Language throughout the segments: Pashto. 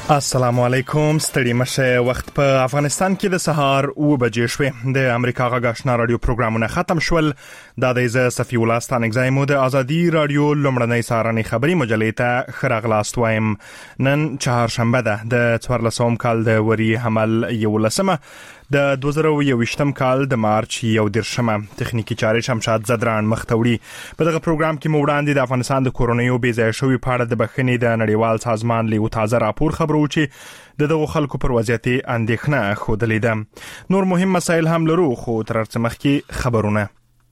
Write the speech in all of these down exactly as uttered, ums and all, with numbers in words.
السلام علیکم. ستړي مشه. وخت په افغانستان کې د سهار اوه بجې شوې. د امریکا غږ آشنا رادیو پروګرامونه ختم شول. دا د ز صفی الله ستانګزای مو د ازادي رادیو لمړنۍ سارنې خبري مجلې ته خراغلاست وایم. نن چهارشنبه ده د څوارلسم کال د وری حمل یولسمه د دوه زره یوویشتم کال د مارچ یو دیرشمه. تخنیکی چارې شمشاد زدران مختوړي. په دغه پروګرام کې مو وړاندې د افغانستان د کورونیو بې ځای شوی پاړه د بخښنې د نړیوال سازمان لیو تازه راپور خبرو چې د دغه خلکو پر وضعیت اندېښنه خوده ده. نور مهم مسایل هم لرو خو تر څه مخکې خبرونه.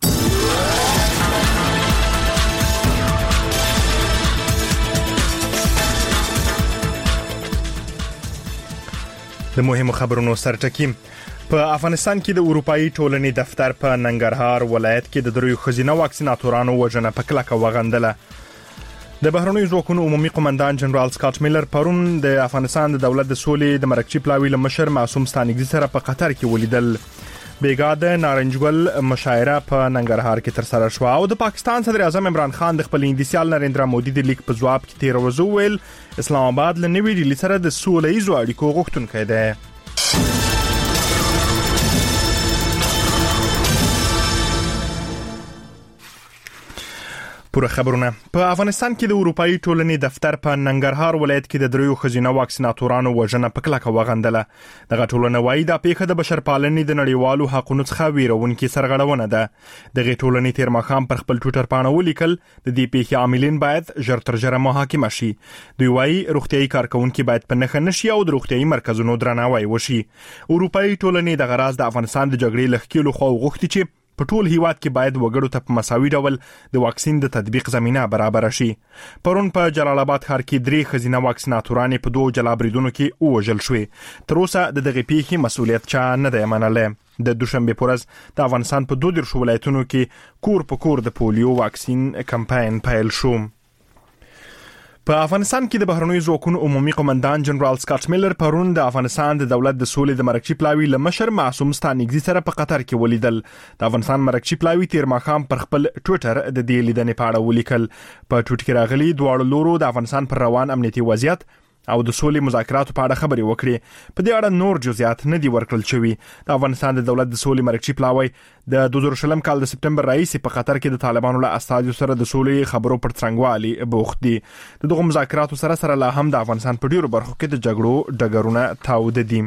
د مهمو خبرونو سرټکی. په افغانستان کې د اروپאי ټولنې دفتر په ننګرهار ولایت کې د دریو خزینه واکسیناتورانو وژنه په کلکه وغندله. د بهرنیو ځواکونو عمومي قومندان جنرال سکاټ میلر پرون د افغانستان د دولت د سولې د مرکزی پلاوي لمشر معصوم ستانګزي سره په قطر کې ولیدل. بیګاده نارنجګل مشاعره په ننګرهار کې تر سره شو او د پاکستان صدر اعظم عمران خان د خپل انګلیسیال نریندرا مودي د لیک په جواب کې تیر ورځ ویل اسلام آباد له نوې ډیلي سره د سولې ایزو اړیکو غوښتونکی دی. پوره خبرونه. په افغانستان کې د اروپאי ټولنې دفتر په ننګرهار ولایت کې د دریو خزینه واکسیناتورانو وژنه په کلکه وغندله. دغه ټولنه وايي دا پیښه د بشرپالنې د نړیوالو حقوقو څخه ویرونکې سرغړونه ده. دغه ټولنې تیر ماښام پر خپل ټویټر باندې ولیکل د دې پیښې عاملین باید ژر تر ژره محاکمه شي. دوی وايي روغتيایي کارکونکو باید په نښه نشي او د روغتيایي مرکزونو درناوی وشي. اروپאי ټولنې د غراز د افغانستان د جګړې لخکېلو خو غوښتي چې په ټول هیواد کې باید وګړو ته په مساوي ډول د واکسین د تطبیق زمينه برابر شي. پرون په جلال آباد ښار کې درې خزینه واکسیناتورانې په دوه جلا بریدونو کې وژل شوې. تر اوسه د دغه پیښې مسؤلیت چا نه دی منلی. د دوشنبه پورز د افغانستان په دوه دیرش ولایتونو کې کور په کور د پولیو واکسین کمپاین پیل شو. په افغانستان کې د بهرنیو ځواکونو عمومي قومندان جنرال سکاټ میلر پرون د افغانستان د دولت د سولې د مرکزی پلاوي لمشر معصوم ستانګزي سره په قطر کې ولیدل. د افغانستان مرکزی پلاوي تیر ماښام پر خپل ټویټر د دې لیدنې په اړه ولیکل. په ټویټ کې راغلي دواړو لورو د افغانستان پر روان امنیتي وضعیت او د سولې مذاکراتو په اړه خبرې وکړې. په دې اړه نور جزئیات نه دي ورکړل شوي. د افغانستان د دولت د سولې مرکزی پلاوي د دوه زره شلم کال د سپټمبر رئیس په قطر کې د طالبانو له استازو سره د سولې خبرو پر څنګهوالي بوخت دي. دغه مذاکراتو سره سره لا هم د افغانستان په ډیرو برخو کې د جګړو ډګرونه تاوده دي.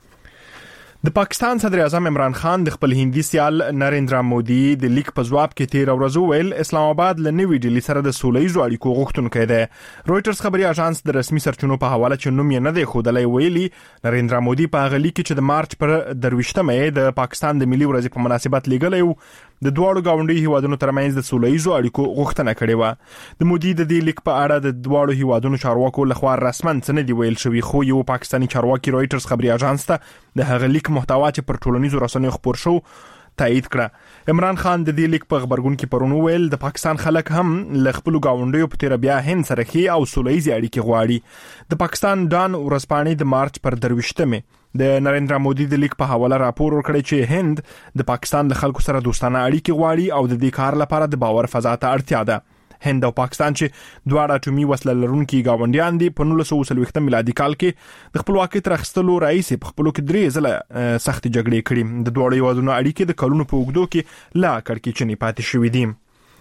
د پاکستان صدر اعظم عمران خان د خپل هندي سیال نریندرا مودي د لیک په جواب کې تیر ورځ ویل اسلام آباد له نوې ډیلي سره د سولې ایزو اړیکو غوښتونکی دی. رويټرز خبري اژانس د رسمي سرچینو په حواله چې نوم یې نه دی ښودلی ویلي نریندرا مودي په هغه لیک کې چې د مارچ پر درویشتمه د پاکستان د ملي ورځې په مناسبت لیږلی و د دوړو گاونډي هیوادونو ترمنځ د سولې ایزو اړیکو غوښتنه کړې و. د مودي د دې لیک په اړه د دوړو هیوادونو چارواکو لخوا رسمن څه نه دی ویل شوی خو یو پاکستاني چارواکي رويټرز خبري اژانس ته د هغه لیک محتوا چې پر ټولنیزو رسنیو خبر شو تایید کړه. عمران خان د دې لیک په خبرګون کې پرون ویل د پاکستان خلک هم ل خپل گاونډیو په تیر بیا هند سره کې او سولېزي اړیکې غواړي. د پاکستان ډان ورځپاڼې د مارچ پر درویشتمه د نریندرا مودي د لیک په حواله راپور ورکړی چې هند د پاکستان له خلکو سره دوستانه اړیکې غواړي او د دې کار لپاره د باور فضا ته اړتیا ده. هند او پاکستان چې دواړه اټومي وسله لرونکي گاونډیان دي په نولس سوه څلوېښتم میلادي کال کې د خپلواکۍ تر اخیستلو راهیسې په خپلو کې درې ځله سخت جګړې کړې. د دواړو هیوادونو اړیکې د کلونو په اوږدو کې لا کړکېچنې پاتې شوې دي.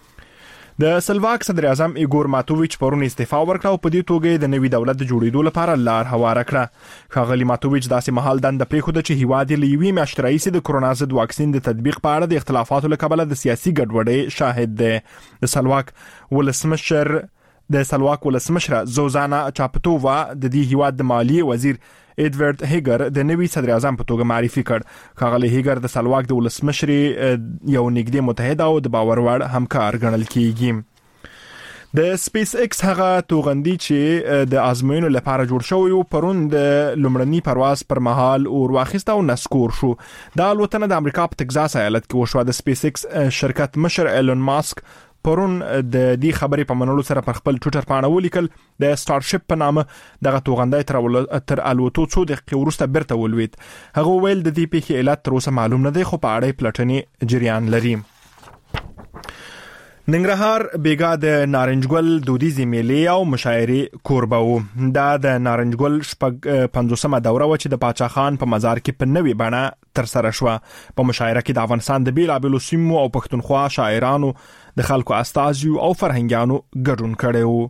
د سلواک صدر اعظم ایګور ماتوویچ پرون استعفا ورکړه او په دې توګه د نوي دولت د جوړېدو لپاره لار هواره کړه. ښاغلي ماتوویچ داسې مهال دنده پرېښوده چې هیواد یې له یوې میاشتې راهیسې د کرونا ضد واکسین د تطبیق په اړه د اختلافاتو له کبله د سیاسي ګډوډۍ شاهد دی. د سلواک ولسمشر د سلواک ولسمشره زوزانا چاپتووا د دې هیواد د مالیې وزیر ایډورډ هیګر د نوي صدر اعظم په توګه معرفي کړ. ښاغلي هیګر د سلواک د ولسمشري یو نږدې متحد او د باور وړ همکار ګڼل کیږي. د سپیس ایکس هغه توغندي چې د آزموینو لپاره جوړ شوی و پرون د لومړني پرواز پر مهال اور واخیسته او نسکور شو. دا الوتنه د امریکا په تگزاس ایالت کې وشوه. د سپیس ایکس شرکت مشر ایلون ماسک پرون د دې خبرې په منلو سره پر خپل ټویټر باندې ولیکل د سټارشپ په نامه دغه توغندی تر تر الوتو څو دقیقې وروسته بیرته ولوید. هغه ویل د دې پیښې علت تر اوسه معلوم نه دی خو په اړه پلټنې جریان لري. ننګرهار بیګا د نارنجګل دودیزي میلې او مشاعرې کوربه و. دا د نارنجګل شپږ پنځوسمه دوره و چې د پاچا خان په مزار کې په نوې بڼه تر سره شوه. په مشاعره کې د افغانستان د بیلابیلو سیمو او پښتونخوا شاعرانو، د خلکو استازیو او فرهنګیانو ګډون کړی و.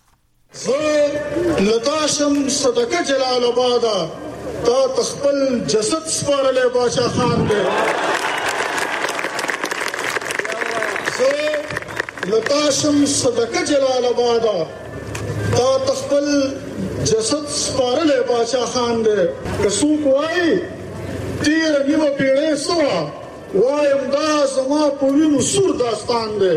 زه لتاشم صدقه جلال آباد تا تخپل جسد سپارلې پاچا خان دې. لتاشم صدقه جلال آباد تا تخپل جسد سپارلې پاچا خان دې. که څوک وایي تیر نیمه پیړۍ سوه، وایم دا زما په وینو سور داستان دی.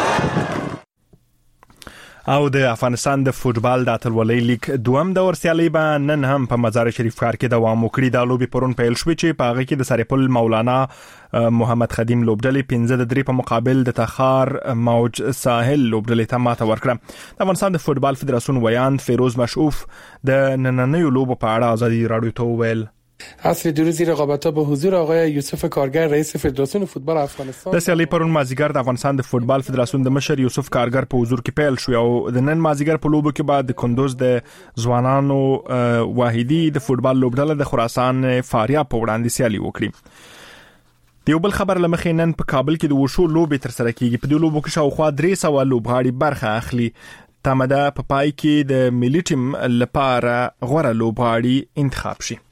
او د افغانستان د فوټبال د اتلولۍ لیگ دوم دور سیالي به نن هم په مزار شریف ښار کې دوام وکړي. دا لوبي پرون پیل شوې چې په هغه کې د سرپل مولانا محمد خدیم لوبډلې پنځه د درې په مقابل د تخار موج ساحل لوبډلې ته ماته ورکړه. د افغانستان د فوټبال فدراسیون ویاند فیروز مشعوف د نننیو لوبو په اړه ازادي رادیو ته وویل: عصر دیروزی رقابت‌ها به حضور آقای یوسف کارگر رئیس فدراسیون فوتبال افغانستان. د سیالي پرون مازیګر د افغانستان د فوتبال فدراسیون د مشر یوسف کارگر په حضور کې پیل شو او د نن مازیګر په لوبو کې بعد د کندوز د ځوانانو واحدی د فوتبال لوبډله د خراسان فاریاب په وړاندې سیالي وکړي. د یو بل خبر لمخې نن په کابل کې د وشو لوبې تر سره کیږي. په دې لوبو کې شاوخوا درې سوه لوبغاړي برخه اخلي. تمده په پای کې د ملي ټیم لپاره غوره لوبغاړي انتخاب شي.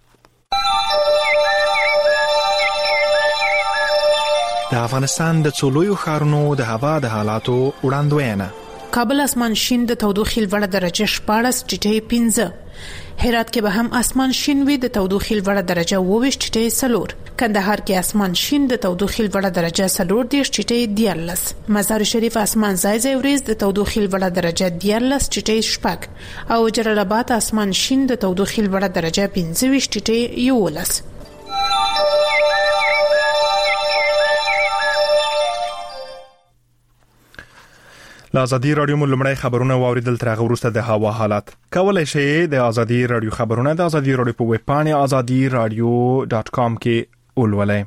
د افغانستان د څولویو ښارونو د هوا د حالاتو وړاندوینه. کابل اسمان شین د تودوخې لوړه درجه شپاړس ټیټه پنځه. هرات کې به هم اسمان شین وي د تودوخې لوړه درجه اووه ټیټه سلور. کندهار کې اسمان شین د تودوخې لوړه درجه سلور دیش ټیټه دیارلس. مزار شریف اسمان ځای ځای وریځ د تودوخې لوړه درجه دیارلس ټیټه شپږ او جلال آباد اسمان شین د تودوخې لوړه درجه پنځه ویشت ټیټه یولس. له ازادي رادیو مو لمړی خبرونه واوریدل. تر هغه وروسته د هوا حالات کولای شئ د ازادي رادیو خبرونه د ازادي رادیو په ویب پاڼه ازادي رادیو ډاټ کام کې ولولئ.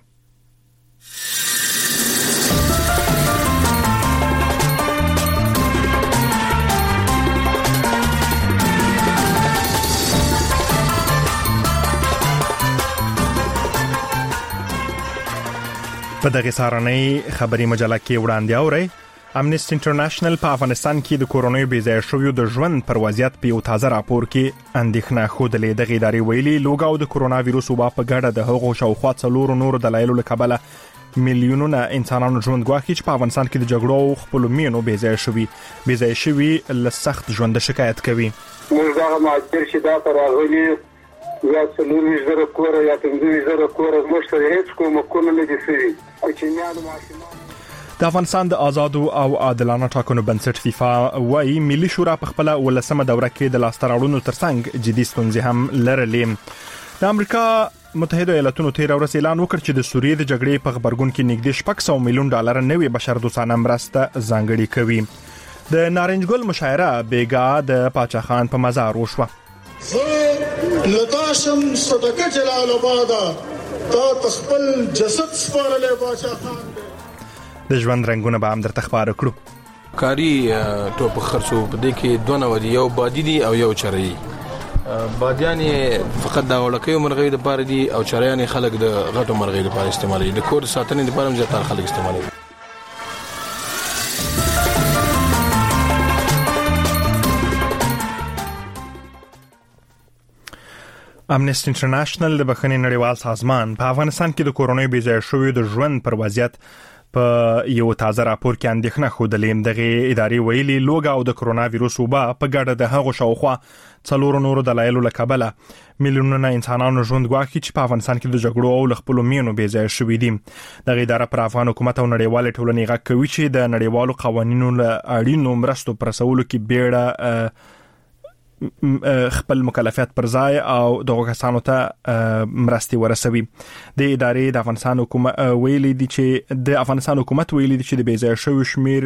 په دغه سارنۍ خبري مجله کې وړاندې اورئ: امنیسټي انټرنیشنل په افغانستان کې د کورونا وایرس شویو د ژوند پر وضعیت په یو تازه راپور کې اندېښنه خوده. د ادارې ویلي لوګا او د کورونا وایرس وبا په ګډه د هغو شاوخوا څلورو نورو دلایلو له کبله میلیونونه انسانانو ژوند ګواښي چې په افغانستان کې د جګړو او خپل مینو بې ځای شوي بې ځای شوي له سخت ژوند شکایت کوي. موږ دا ماجر چې دا تر راغلي یا څلور زره کور یا پنځه زره کور موږ ته هیڅ کوم کوم نه دي سوي. کوچنیانو ماشومان د افغانستان د آزادو او عادلانه ټاکنو بنسټ فیفا وايي ملي شورا په خپل ولسمه دوره کې د لاستراړونو ترڅنګ جدي ستونزې هم لرلې. د امریکا متحده ایالاتونو تیر ورځ اعلان وکړ چې د سوریې د جګړې په خبرګون کې نږدې شپږ سوه میلیون ډالر نوې بشردوستانه مرسته ځانګړې کوي. د نارنجګل مشاعره بیګا د پاچا خان په مزار وشوه. زه لتاشم صدقه جلال آباد تا تخپل جسد سپارلې پاچا خان دې. د ژوند رنگونه به هم درته خبره کړو. کاری ټوپ خرڅو په دې کې دوه نو دی، یو بادي دی او یو چرئی. بادیان فقط د وړکیو مرغۍ لپاره دي او چرایان خلک د غټو مرغۍ لپاره استعمالوي. د کور ساتنې لپاره هم ځکه خلک استعمالوي. امنیسټي انټرنیشنل د بخښنې نړیوال سازمان په افغانستان کې د کورونا بې ځای شویو د ژوند پر وضعیت په یو تازه راپور کې اندېښنه خوده. دغه ادارې ویلي لوګا او د کورونا وایرس وبا په ګډه د هغو شاوخوا څلورو نورو دلایلو له کبله میلیونونه انسانانو ژوند ګواښي چې په افغانستان کې د جګړو او له خپلو مینو بې ځای شوي دي. دغه اداره پر افغان حکومت او نړیوالې ټولنې غږ کوي چې د نړیوالو قوانینو له اړینو مرستو پر رسولو کې بیړه خپل مکلفیت پر ځای او دغه کسانو ته مرستي ورسوي. د ادارې د افغانستان حکومت ویلي دي چې د افغانستان حکومت ویلي دي چې د بې ځای شویو شمیر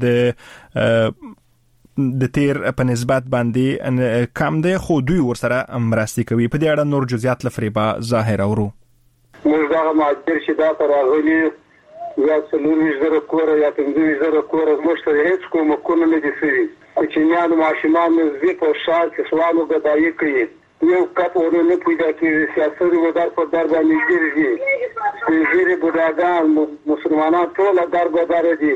د د تیر په نسبت باندې کم دی، خو دوی ورسره مرستي کوي. په دې اړه نور جزئیات لفریبا ظاهر اورو. موږ دا ماجر چې دا تر راغلي یا څلور زره کور یا پنځه زره کور موږ ته هیڅ کوم کوم نه دي سوي کوچنیان ماشومان زی په شال کې سوالو غدايي کوي یو کپ ورونه پیدا کیږي سیاست ودار په در باندې کیږي سپیږیری بوداګان مسلمانان ټول در بدر دي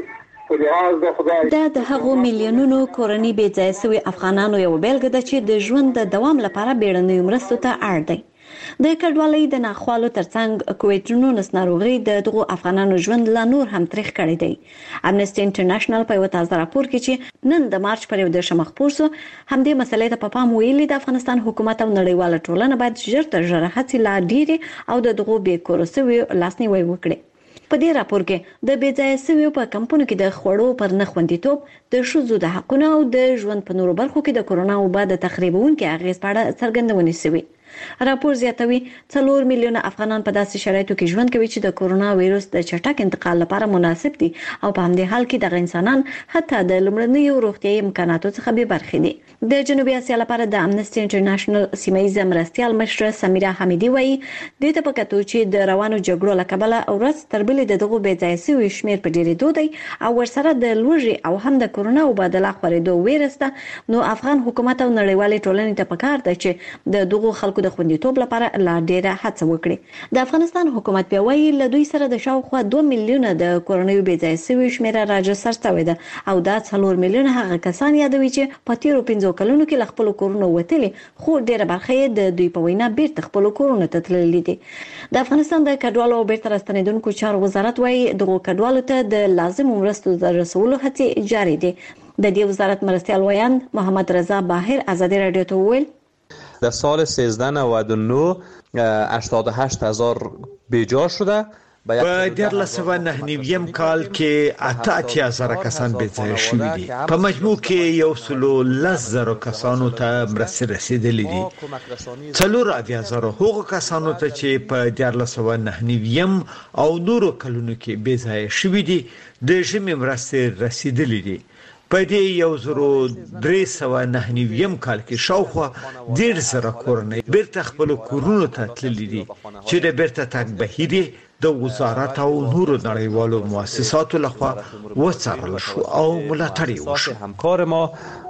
دا د هغو میلیونونو کورنۍ بې ځایه سوي افغانانو یو بیلګه ده چې د ژوند د دوام لپاره بیړنیو مرستو ته اړ دی. د کډوالۍ د ناخوالو ترڅنګ کووډ نولس ناروغي د دغو افغانانو ژوند لا نور هم تریخ کړی دی. امنسټي انټرنیشنل په یو تازه راپور کې چې نن د مارچ پر یوولسمه خپور شو همدې مسلې ته په پام ویلي د افغانستان حکومت او نړیواله ټولنه باید ژر تر ژره هڅې لا ډېرې او د دغو بې کور سویو لاسنیوی وکړي. په دې راپور کې د بې ځایه سویو په کمپونو کې د خوړو پر نه خوندیتوب، د ښځو د حقونو او د ژوند په نورو برخو کې د کورونا وبا د تخریبونکو اغېز په اړه څرګندونې شوې. راپور زیاتوي څلور میلیونه افغانان په داسې شرایطو کې ژوند کوي چې د کورونا وایروس د چټک انتقال لپاره مناسب دي او په همدې حال کې دغه انسانان حتی د لومړنیو روغتیايي امکاناتو څخه بې برخې دي. د جنوبي اسیا لپاره د امنسټي انټرنیشنل سیمایي مرستیال مشر سمیرا حمیدي وایي د ته پکاتو چې د روانو جګړو له کبله ورځ تر بلې د دغو بې ځایه سوي شمیر په ډېرېدو دی او ورسره د لوږې او هم د کورونا وبا د لا خپرېدو ویره شته، نو افغان حکومت او نړیوالې ټولنې ته پکار ده چې د دغو خلکو د خوندیتوب لپاره لا ډیره هڅه وکړي. د افغانستان حکومت بیا وایي له دوی سره د شاوخوا دوه میلیونه د کورنیو بې ځایه سوي شمیره راجستر شوې ده او دا څلور میلیونه هغه کسان یادوي چې په تیرو پنځو کلونو کې له خپلو کورونو وتلي خو ډیره برخه یې د دوی په وینا بیرته خپلو کورونو ته تللي دي. د افغانستان د کډوالو او بیرته راستنیدونکو چارو وزارت وایي دغو کډوالو ته د لازمو مرستو د رسولو هڅې جاري دي. د دې وزارت مرستیال ویاند محمد رضا باهر ازادي رادیو ته وویل در سال سیزده نود و نه هشتاد و هشت هزار بیجا شده. په دیارلس سوه نهه نویم کال کې اته اتیا زره کسان بې ځایه شوي دي. په مجموع کې یو سلو لس زره کسانو ته مرستې رسیدلې دي. څلور اویا زره هغو کسانو ته چې په دیارلس سوه نهه نویم او نورو کلونو کې بې ځایه شوي دي د ژمي مرستې رسیدلې دي. په دې یو زرو درې سوه نهه نویم کال کې شاوخوا ډېر زره کورنۍ بیرته خپلو کورونو ته تللي دي چې د بیرته تګ بهیر د وزارت او نورو نړیوالو مؤسساتو لخوا وڅارل شو او ملاتړ یې وشو. همکار ما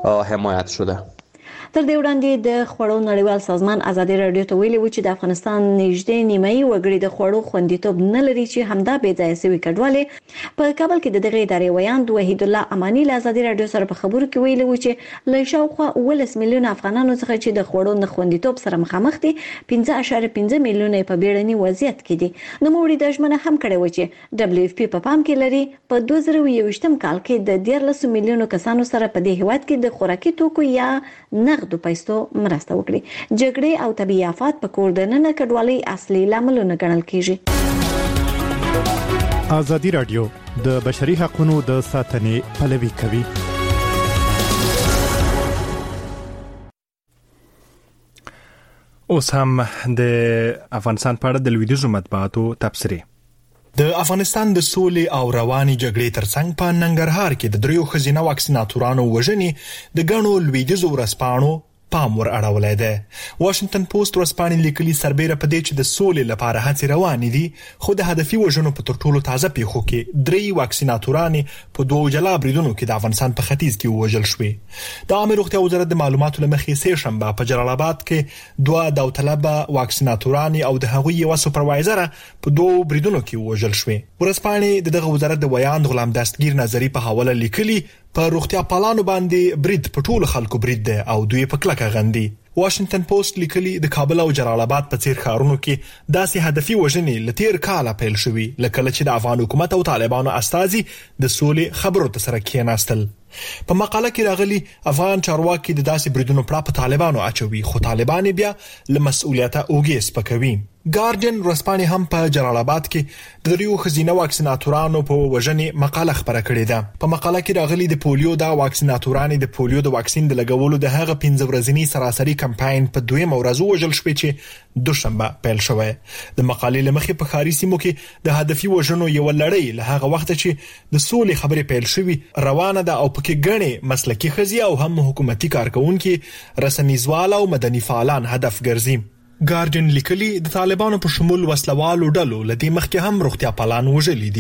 حمایت شده. تر دې وړاندې د خوړو نړیوال سازمان ازادي رادیو ته ویلي و چې د افغانستان نږدې نیمایي وګړي د خوړو خوندیتوب نه لري چې همدا بې ځایه سوي کډوالې په کابل کې د دغه ادارې ویاند وحید الله امانی له ازادي رادیو سره په خبرو کې ویلي و چې له شاوخوا اوولس میلیونه افغانانو څخه چې د خوړو نه خوندیتوب سره مخامخ دي پنځه اعشاریه پنځه میلیونه په بیړني وضعیت کې دي. نوموړي د ژمنه هم کړې و چې دبلیو اف پی په پام کې لري په دوه زره یوویشتم کال کې د دیارلس میلیونو کسانو سره په دې هیواد کې د خوراکي توکو یا نغدو پیسو مرسته وکړي. جګړې او طبيعي آفات په کور دننه کډوالۍ اصلي لاملونه ګڼل کیږي. ازادي رادیو د بشري حقوقو د ساتنې پلوي کوي. اوس هم د افغانستان په اړه د لویدیځو مطبوعاتو تبصرې. د افغانستان د سولې او رواني جګړې ترڅنګ په ننګرهار کې د دریو خزینه واکسیناتورانو وژنې د ګڼو لویدیځو ورځپاڼو پام ور اړولای دی. واشنگټن پوسټ ورځپاڼې لیکلي سربېره په دې چې د سولې لپاره هڅې روانې دي خو د هدفي وژنو په تر ټولو تازه پیښو کې درې واکسیناتورانې په دوه جلا بریدونو کې د افغانستان په ختیځ کې وژل شوې. د عامه روغتیا وزارت د معلوماتو لمخې سه شنبه په جلال آباد کې دوه داوطلبه واکسیناتورانې او د هغوی یو سپروایزر په دوه بریدونو کې وژل شوې. ورځپاڼې د دغه وزارت د ویاند غلام دستگیر نظری په حواله لیکلي په روغتیا پالانو باندې برید په ټولو خلکو برید دی او دوی په کلکه غندي. واشنگټن پوسټ لیکلي د کابل او جلال آباد په څیر ښارونو کې داسې هدفي وژنې لتیر کاله پیل شوې لکه چې د افغان حکومت او طالبانو استازي د سولې خبرو ته سره کېناستل. په مقاله کې راغلي افغان چارواکي د داسې بریدونو پړه په طالبانو اچوي خو طالبان بیا له مسؤلیته اوږې سپکوي. ګارډین ورځپاڼې هم په جلال آباد کې د دریو خزینه واکسیناتورانو په وژنې مقاله خبره کړې ده. په مقاله کې راغلي د پولیو د واکسیناتورانو د پولیو د واکسین د لګولو د هغه پنځه ورځنی سراسري کمپاین په دویم ورځ وژل شوی چې دوشنبه پیل شوی. د مقالې لمخې په خاري سیمو کې د هدفي وژنو یو لړۍ له هغه وخت چې د سولې خبرې پیل شوی روانه ده او پکې ګڼې مسلکي خزي او هم حکومتي کارکونکو رسنیزوال او مدني فعالان هدف ګرځي. ګارډین لیکلي د طالبانو په شمول وسلوالو ډلو لدې مخکې هم روغتیا پالان وژلي دي.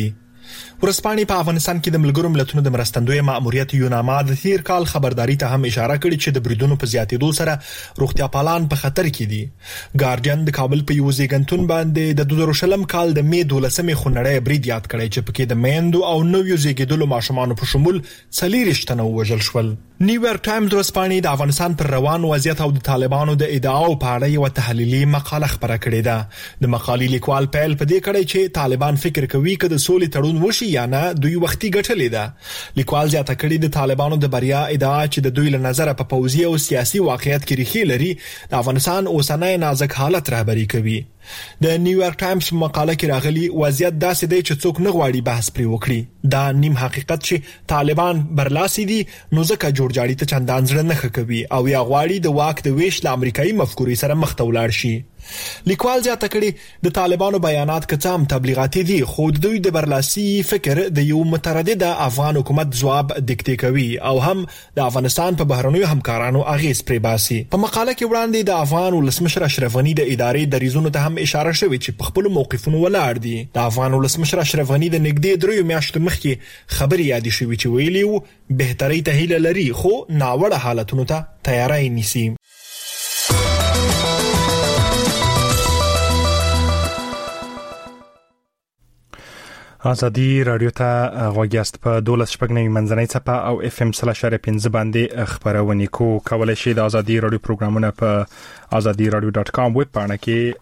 ورسپانې په افغانستان کې د ملګرو ملتونو د مرستندوی مأموریت یوناما د تیر کال خبرداري ته هم اشاره کړې چې د بریدونو په زیاتېدو سره روغتیا پالان په خطر کې دي. ګارډین د کابل په یو زیږنتون باندې د دوه زره شلم کال د می دولسمې خونړی برید یاد کړی چې پکې د میندو او نویو زیږیدلو ماشومانو په شمول څلېرویشت تنه ووژل شول. نیویارک ټایمز ورسپانې د افغانستان پر روان وضعیت او د طالبانو د ادعاو په اړه یو تحلیلي مقاله خپره کړې ده. د مقالې لیکوال پیل په دې کړی چې طالبان فکر کوي چې د سولې تړون وشي یا نه دوی وختي ګټلې ده. لیکوال زیاته کړي د طالبانو د بریا ادعا چې د دوی له نظره په پوځي او سیاسي واقعیت کې ریښې لري د افغانستان اوسنۍ نازک حالت رهبري کوي. د نیویارک ټایمز مقاله کې راغلي وضعیت داسې دی چې څوک نه غواړي بحث پرې وکړي. دا نیم حقیقت چې طالبان برلاسي دي نو ځکه جوړجاړي ته چندان زړه نه ښه کوي او یا غواړي د واک د ویش له امریکایي مفکورې سره مخ ته ولاړ شي. لیکوال زیاته کړي د طالبانو بیانات که څه هم تبلیغاتي دي خو دوی د برلاسي فکر د یو متردد افغان حکومت ځواب دیکته کوي او هم د افغانستان په بهرنیو همکارانو اغیز پرې باسي. په مقاله کې وړاندې د افغان ولسمشر اشرف غنی د ادارې د ریزونو ته هم اشاره شوې چې په خپل موقفونو ولاړ دي. د افغان ولسمشر اشرف غنی د نږدې دریو میاشتو مخکې خبري یادې شوې چې ویلي وو بهتري ته هیله لري خو ناوړه حالتونو ته تیاری نیسي. ازادي رادیو ته غوږیاست په دولس شپږ نوي منځنۍ څپه او اف ام سل اشاره پنځه باندې خبرونه کو کولای شي. د ازادي رادیو پروګرامونه په ازادي رادیو ډاټ کام ویب پاڼه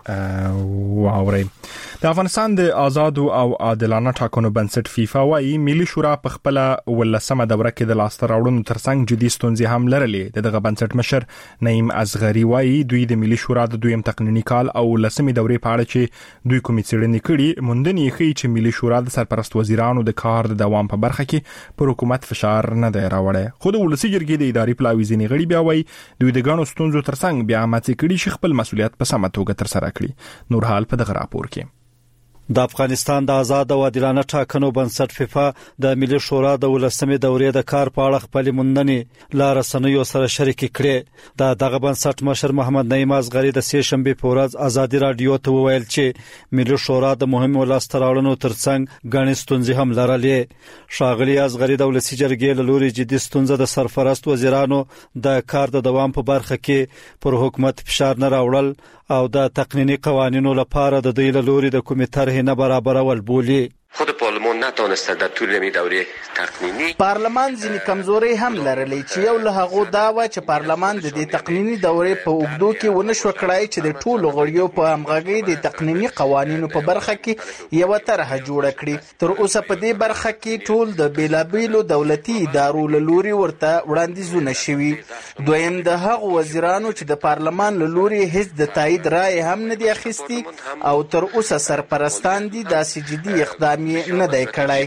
کې واورئ. د افغانستان د آزاد او عادلانه ټاکنو بنسټ فیفا وايي ملي شورا په خپل ولسمه دوره کې د لاسته راوړنو ترڅنګ جدي ستونزې هم لرلې. دغه بنسټ مشر نعیم اصغری وايي دوی د ملي شورا د دویم تقنینی کال او لسمې دورې په اړه چې دوی کومې څېړنې کړي موندنې ښیي چې ملي شورا سرپرست وزیرانو د کار د دوام په برخه کې پر حکومت فشار نه دی راوړی. خو د ولسی جرګې د اداري پلاوي ځینې غړي بیا وایي دوی د ګڼو ستونزو ترڅنګ بیا هڅه کړې چې خپل مسولیت په سمه توګه ترسره کړي. نور حال په دغه راپور کې د افغانستان د آزاد او عادلانه ټاکنو بنسټ فیفا د ملي شورا د ولسمې دورې د کار په اړه خپل موندنې لا رسنیو سره شریک کړي. د دغه بنسټ مشر محمد نعیم اصغری د سې شنبه په ورځ ازادي رادیو ته وویل چې ملي شورا د مهمو لاسته راوړنو ترڅنګ ګڼې ستونزې هم لرلې. ښاغلي اصغری د ولسی جرګې له لوري جدي ستونزه د سرپرست وزیرانو د کار د دوام په برخه کې پر حکومت فشار نه راوړل او د تقنینی قوانینو لپاره د دوی له لوري د کومې طرحې نه برابرول بولي. خود پارلمان نتونسته در طول می دوره تقنینی پارلمان ځینې کمزوري هم لرلې چې یو له هغه دا و چې پارلمان د دې تقنینی دورې په اوږدو کې ونه شو کړای چې د ټولو غړیو په همغږي د تقنینی قوانینو په برخه کې یو طرحه جوړ کړي. تر اوسه په دې برخه کې ټول د بیلابیلو دولتي ادارو له لوري ورته وړاندیزونه شوي. دویم د هغو وزیرانو چې د پارلمان له لوري هیڅ د تایید رائے هم نه دی اخیستی او تر اوسه سرپرستان دي داسې جدي اقدام نه دی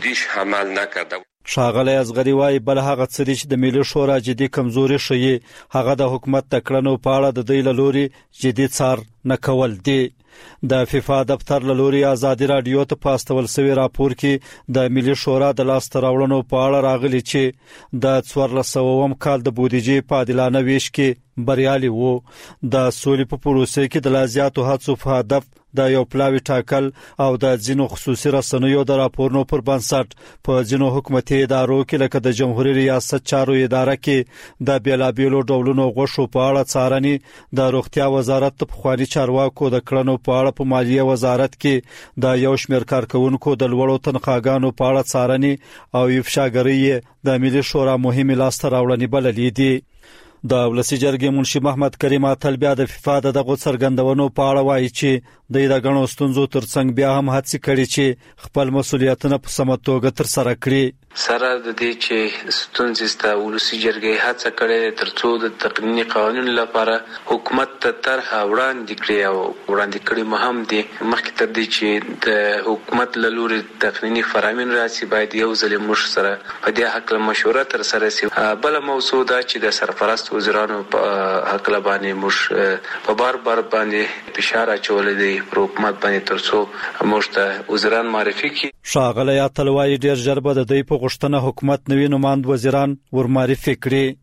کړی. ښاغلی اصغری وايي بل هغه څه چې د ملي شورا جدي کمزوري ښیي هغه د حکومت د کړنو په اړه د دوی له لوري جدي څار نه کول دي. د فیفا دفتر له لوري ازادي رادیو ته پاستول سوي راپور کې د ملي شورا د لاسته راوړنو په اړه راغلي چې د څوارلس سوه کال د بودیجې په عادلانه ویش کې بریالي وو. د سولې په پروسه کې د لا زیاتو هڅو په هدف د یو پلاوی ټاکل او د ځینو خصوصي رسنیو د راپورونو پر بنسټ په ځینو حکومتي ادارو کې لکه د جمهوریت ریاست چارو اداره کې د بیلابیلو ډولونو غوښو په اړه څارنې د روغتیا وزارت په خواني چارواکو د کړنو په اړه په مالیه وزارت کې د یو شمېر کارکونکو د لوړو تنخواګانو په اړه څارنې او افشاګرۍ د ملي شورا مهمه لاسته راوړنې بللې دي. د ولسی جرګې منشي محمد کریم اتل بیا د فیفا دغه څرګندونو په اړه وایي چې د د غنو ستونزو ترڅنګ بیا هم هڅه کړې چې خپل مسولیتونه په سمه توګه تر سره کړي. سره د دې چې ستونزې ست ولسی جرګې هڅه کړې ترڅو د تقنینی قوانینو لپاره حکومت ته طرح وړاندې کړي او وړاندې کړي مهم دي. مخکې تر دې چې د حکومت له لوري تقنینی فرامین راسي باید یو ځل موږ سره په دې حق له مشوره تر سره سي. بل موضوع دا چې د سرپرست وزیرانو په حق له باندې موږ په بار بار باندې فشار اچول دي پر حکومت باندې ترڅو موږ ته وزیران معرفي کړي. ښاغلی اتل وايي ډېر ژر به د دوی په غوښتنه حکومت نوي نوماند وزیران ورمعرفي کړي.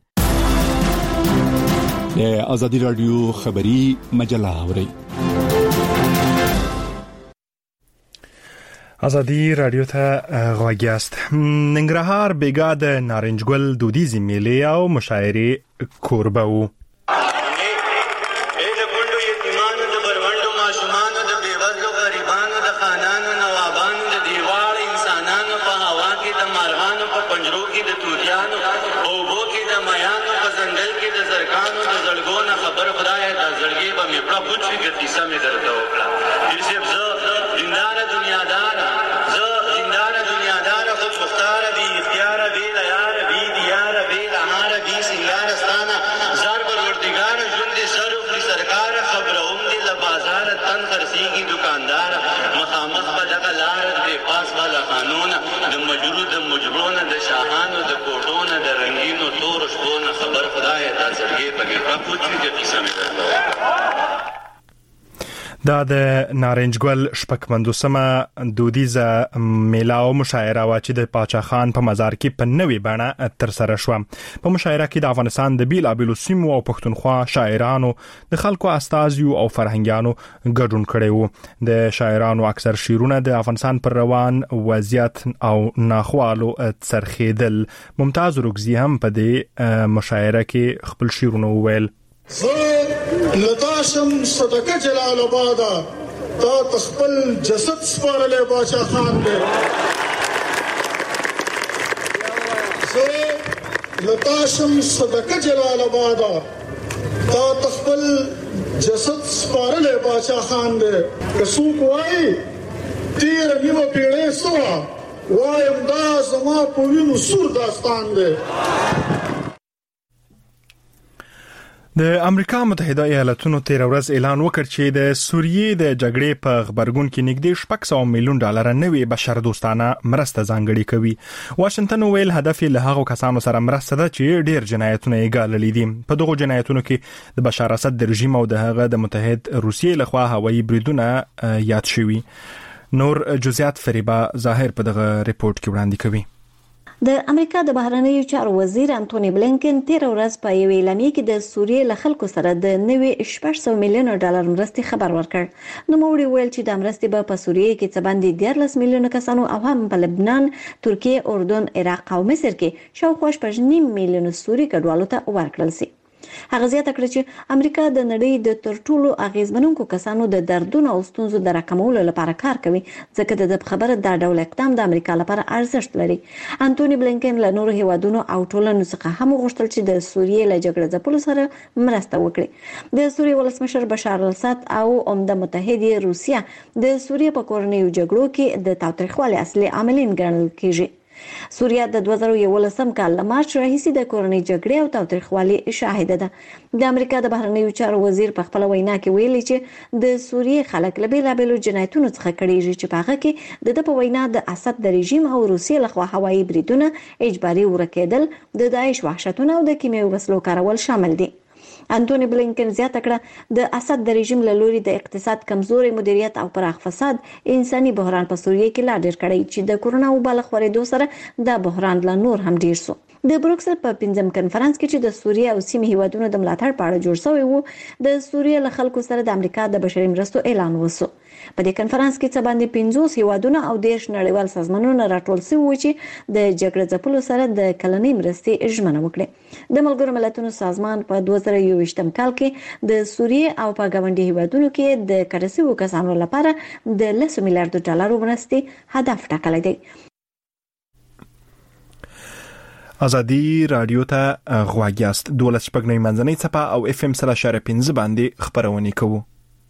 د ازادي رادیو خبري مجله اوري. ازادي رادیو ته غواړی است. ننګرهار بیګا د نارنجګل دودیزي میلې او مشاعرې کوربه وو. دا د نارنجګل شپږمندوسمه دودیزه میله او مشاعره وا چې د پاچا خان په مزار کې په نوې بڼه تر سره شو. په مشاعره کې د افغانستان د بیلابیلو سیمو او پښتونخوا شاعرانو د خلکو استازیو او فرهنګیانو ګډون کړي وو. د شاعرانو اکثر شعرونه د افغانستان پر روان وضعیت او ناخوالو څرخیدل. ممتاز رګزی هم په دې مشاعره کې خپل شعرونه وویل. لتاشم صدقه جلال آباد تا تخپل جسد سپارلې باچا خان دې زه لتاشم صدقه جلال آباد تا تخپل جسد سپارلې باچا خان دې که څوک وایي تیر نیمه پیړۍ سوه وایم دا زما په وینو سور داستان دی. د امریکا متحده ایالاتونو تیر ورځ اعلان وکړ چې د سوریې د جګړې په خبرګون کې نږدې شپږ سوه میلیون ډالر نوې بشردوستانه مرسته ځانګړې کوي. واشنگټن ویل هدف یې له هغو کسانو سره مرسته ده چې ډېر جنایتونه یې ګاللي دي. په دغو جنایتونو کې د بشار اسد د رژیم او د هغه د متحد روسیې لخوا هوایي بریدونه یاد شوي. نور جزئیات فریبا ظاهر په دغه ریپورت کې وړاندې کوي. د امریکا د بهرنیو چارو وزیر انټونی بلینکن تیر ورځ په یو اعلامیه کې د سوریې له خلکو سره د نوې شپږ سوه میلیون ډالر مرستې خبر ورکړ. نو موږ ویل چې د مرستې به په سوریې کې څه باندې دیارلس میلیون کسانو او هم په لبنان، ترکیه، اردن، عراق او مصر کې شاوخوا شپږ نیم میلیون سوري کډوالو ته ورکړل شي. هغه زیاته کړه چې امریکا د نړۍ د تر ټولو اغیزمنونکو کسانو د دردونو او ستونزو د راکمولو لپاره کار کوي، ځکه د خبره دا ډول اقدام د امریکا لپاره ارزښت لري. انټونی بلینکن له نورو هیوادونو او ټولنو څخه هم غوښتل چې د سوریې له جګړې ځپلو سره مرسته وکړي. د سوریې ولسمشر بشار الاسد او عمده متحد روسیه د سوریې په کورنیو جګړو کې د تاوتریخوالي اصلي عاملین ګڼل کیږي. سوریه د دوه زره یولسم کال له مارچ راهیسې د کورنۍ جګړې او تاوتریخوالي شاهده ده. د امریکا د بهرنیو چارو وزیر په خپل وینا کې ویلي چې د سوریې خلک له بیلابیلو جنایتونو څخه کړيږي چې په هغه کې د د په وینا د اسد د رژیم او روسیې لخوا هوایي بریدونه، اجباري ورکېدل، د داعش وحشتونه او د کیمیاوي وسلو کارول شامل دي. انټونی بلینکن زیاته کړه د اسد د رژیم له لوري د اقتصاد کمزوري مدیریت او پراخ فساد انساني بحران په سوریې کې لا ډېر کړی چې د کورونا وبا له خورېدو سره د بحران لا نور هم ډېر سو. د بروکسل په پنځم کنفرانس کې چې د سوریې او سیمې هیوادونو د ملاتړ په اړه جوړ شوی وو، د سوریې له خلکو سره د امریکا د بشري مرستو اعلان وسو. په دې کنفرانس کې څه باندې پنځوس هیوادونه او دیرش نړیوال سازمانونه راټول شوي وو چې د جګړې ځپلو سره د کلنۍ مرستې ژمنه وکړي. د ملګرو ملتونو سازمان په دوه زره یوویشتم کال کې د سوریې او په ګاونډي هیوادونو کې د کډسیو کسانو لپاره د لس میلیارډ ډالرو مرستې هدف ټاکلی دی. ازادي رادیو ته غواړی است. دولت شپږ نوي منځنۍ څپه او اف ام سره شارې پنځه باندې خبرونه کوو.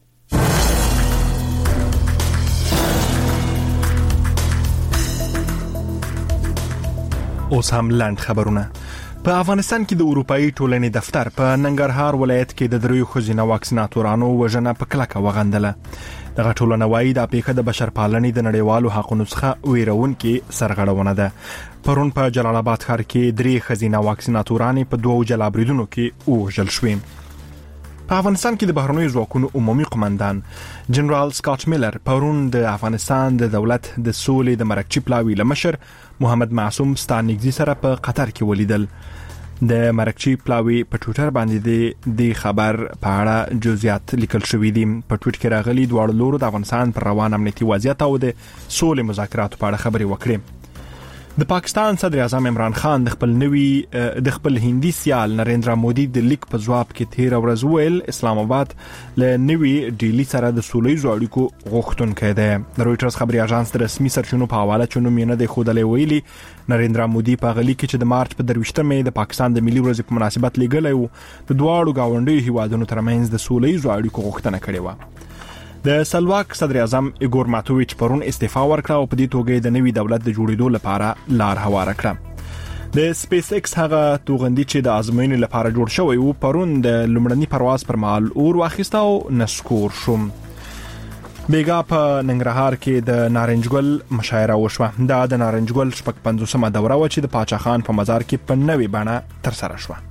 اوس هم لاند خبرونه. په افغانستان کې د اروپאי ټولنې دفتر په ننګرهار ولایت کې د دریو ښځینه واکسیناتورانو وژنه په کلکه وغندله. دغه ټولنه وایي دا پیښه د بشرپالنې د نړیوالو حقوقو څخه ویرونکې سرغړونه ده. پرون په جلال آباد ښار کې درې ښځینه واکسیناتورانې په دوو جلا بریدونو کې ووژل شوې. په افغانستان کې د بهرنیو ځواکونو عمومي قومندان جنرال سکاټ میلر پرون د افغانستان د دولت د سولې د مرکچی پلاوی لمشر محمد معصوم ستانګزي سره په قطر کې ولیدل. د مرکچی پلاوی په ټوټر باندې د خبر په اړه جزئیات لیکل شوې دي. په ټویټ کې راغلي دواړو لورو د افغانستان پر روان امنیتي وضعیت او د سولې مذاکراتو په اړه خبرې وکړې. د پاکستان صدر اعظم عمران خان د خپل نوي د خپل هندي سیال نریندرا مودي د لیک په جواب کې تیر ورځ ویل اسلام آباد له نوي ډیلی سره د سولې اړیکو غوښتونکی دی. د رويټرز خبري اژانس د رسمي سرچینو په حواله چونو مینه د خودلې ویلي نریندرا مودي په غلي کې چې د مارچ په درويشتمه د پاکستان د ملي ورځې په مناسبت لګلې وو د دواړو گاونډي هیوادونو ترمنځ د سولې اړیکو غوښتنه کړې و. د سلواک صدر اعظم ایګور ماتوویچ پرون استعفا ورکړه او په دې توګه د نوي دولت د جوړېدو لپاره لار هواره کړه. د سپیس ایکس هغه توغندي چې د ازموینې لپاره جوړ شوی و پرون د لومړني پرواز پر مهال اور واخیسته او نسکور شو. بیګا په ننګرهار کې د نارنجګل مشاعره وشوه. دا د نارنجګل شپږ پنځوسمه دوره و چې د پاچا خان په مزار کې په نوې بڼه تر سره شوه.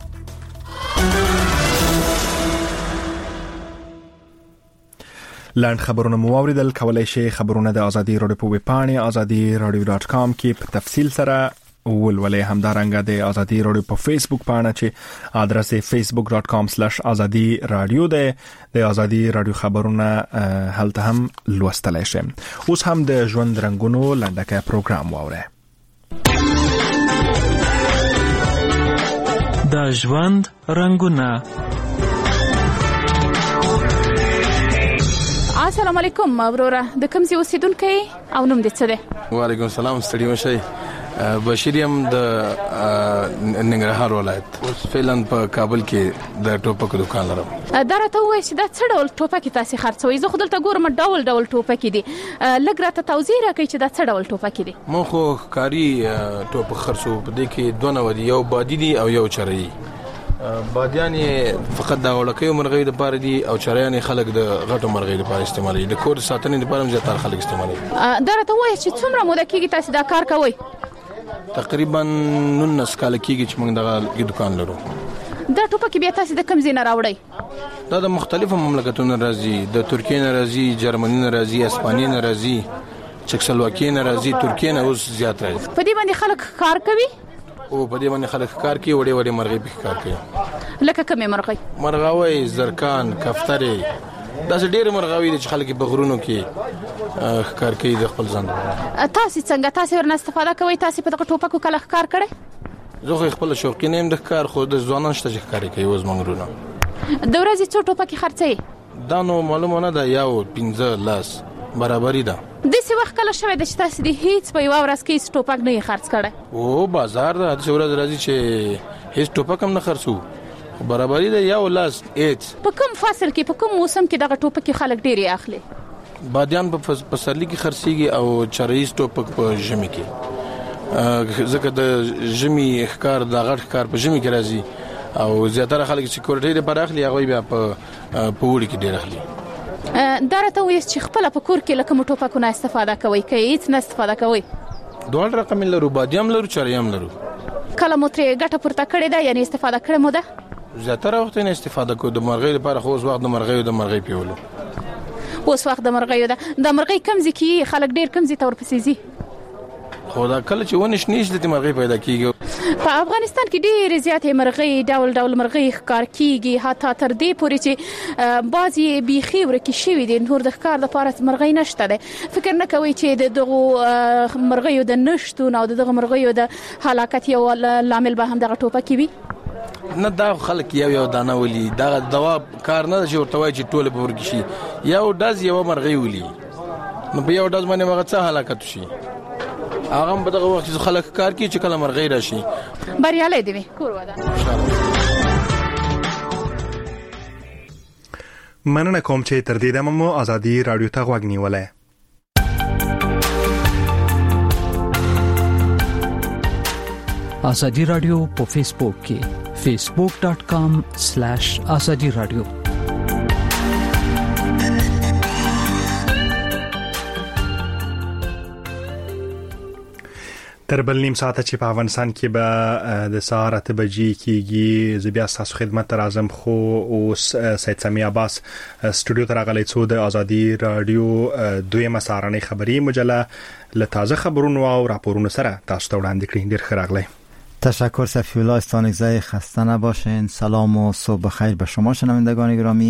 لاند خبرونه مو اوریدل. کولای شئ خبرونه د ازادي رادیو په ویب پاڼه ازادي رادیو ډاټ کام کې په تفصیل سره ولولئ. همدارنګه د ازادي رادیو په فیسبوک پاڼه چې ادرس یې فیسبوک ډاټ کام سلیش ازادي رادیو ده. د ازادي رادیو خبرونه هلته هم لوستلای شئ. اوس هم د ژوند رنگونو لنډکه پروګرام واورئ. د ژوند رنگونه. السلام علیکم وروره، د کوم ځای اوسیدونکو او نوم دې څه دی؟ وعلیکم السلام، ستړي مشئ. بشیر یم د ننګرهار ولایت. اوس فعلا په کابل کې د ټوپک دکان لرم. دا راته وایي چې دا څه ډول ټوپک تاسو خرڅوي؟ زه خو دلته ګورم ډول ډول ټوپک دي. لږ راته توضیح راکړئ چې دا څه ډول ټوپک دي. مو خو کاری ټوپک خرڅو په دې کې دوه نو دي، یو بادي دي او یو چرئی. بادیان فقط د وړکیو مرغۍ د پاره دي او چریان خلک د غټو مرغۍ د پاره استعمالي. د کور ساتنې د پاره هم زیاتره خلک استعمالي. دا راته وایي چې څومره موده کېږي تاسو دا کار کوئ؟ تقریبا نولس کال کېږي چې موږ دغه دکان لرو. دا ټوپک بیا تاسو د کوم ځای نه راوړئ؟ دا د مختلفو مملکتونو راځي. د ترکیې نه راځي، جرمني نه راځي، اسپانیا نه راځي، چکسلواکي نه راځي، ترکیې نه اوس زیات راځي. په دې باندې خلک کار کوي او په دې باندې خلک کار کوي. وړي وړي مرغۍ په کار کوي. لکه کومه مرغۍ؟ مرغاوي، زرکان، کفترې، دا څه ډېر مرغاوي چې خلک په غرونو کې کار کوي د خپل ځان. تاسو څنګه تاسو ورنه استفاده کوئ؟ تاسو په دغه ټوپکو کله کار کړی؟ زه خپل شوقي نه يم د کار، خو د ځوانان شته چې کار کوي اوس منګرونه. د ورځې څو ټوپکې خرڅوي؟ دا نو معلومه نه ده، یو پنځه لاس برابرۍ ده. د څه وخت کله شوه د چې تاسو د هیڅ په یو ورځ کې ټوپک نه خرڅ کړی؟ او بازار ده د ورځ راځي چې هیڅ ټوپک هم نه خرڅو. برابرۍ ده یو لاس هیڅ. په کوم فصل کې، په کوم موسم کې دغه ټوپک خلک ډېری اخلي؟ بادیان په پسرلي کې خرڅيږي او چرایز ټوپک په ژمي کې. ځکه د ژمي ښکار د غټ ښکار په ژمي کې راځي او زیاتره خلک چې کورټې لپاره اخلي هغه بیا په پوړي کې ډېر اخلي. دا راته وایي چې خپل په کور کې لکه ټوپکونه استفاده کوي که هیڅ نه استفاده کوي؟ دوه رقم لرو، بادیام لرو، چریم لرو. کله مو ترې ګټه پورته کړې ده، یعنی استفاده کړې مو ده؟ زیاتره وخت نه استفاده کوو. د مرغۍ لپاره خو اوس وخت د مرغۍ د مرغۍ پیولو. اوس وخت د مرغۍ ده. د مرغۍ کم ځای کې خلک ډېر کم ځای ته ورپسې ځي؟ خو دا کله چې ونه شنې شي د مرغۍ پیدا کیږي. په افغانستان کې ډېرې زیاتې مرغۍ، ډول ډول مرغۍ ښکار کیږي، حتی تر دې پورې چې بعضې بیخي ورکې شوي دي. نور د ښکار لپاره مرغۍ نشته دی. فکر نه کوئ چې د دغو مرغیو د نشتون او د دغه مرغیو د هلاکت یو لامل به هم دغه ټوپکې وي؟ نه، دا خلک یو یو دانه ولي. دا دوا کار نه چې ورته وایي چې ټول به ورکې شي. یو ډز یو مرغۍ ولي، نو په یو ډز باندې هغه څه هلاکت شي. هغه په دغه وخت کې خلک کار کوي چې کله مرغۍ راشي. بریالي دی کور ودا. مننه کوم چې تر دې دمه مو ازادي رادیو ته غوږ نیولای. ازادي رادیو په فیسبوک کې فیسبوک ډاٹ کام سلیش ازادي رادیو. تر بل نیم ساعته چې په افغانستان کې به د سهار اته بجې کېږي. زه بیا ستاسو خدمت ته راځم، خو اوس سید سمیع عباس سټوډیو ته راغلی څو د ازادي رادیو دویمه سهارنۍ خبري مجله له تازه خبرونو او راپورونو سره تاسو ته وړاندې کړي. ډېر ښه راغلی. تشکر صفی الله استانگزای، خسته نباشین. سلام و صبح بخیر به شما شنوندگان گرامی.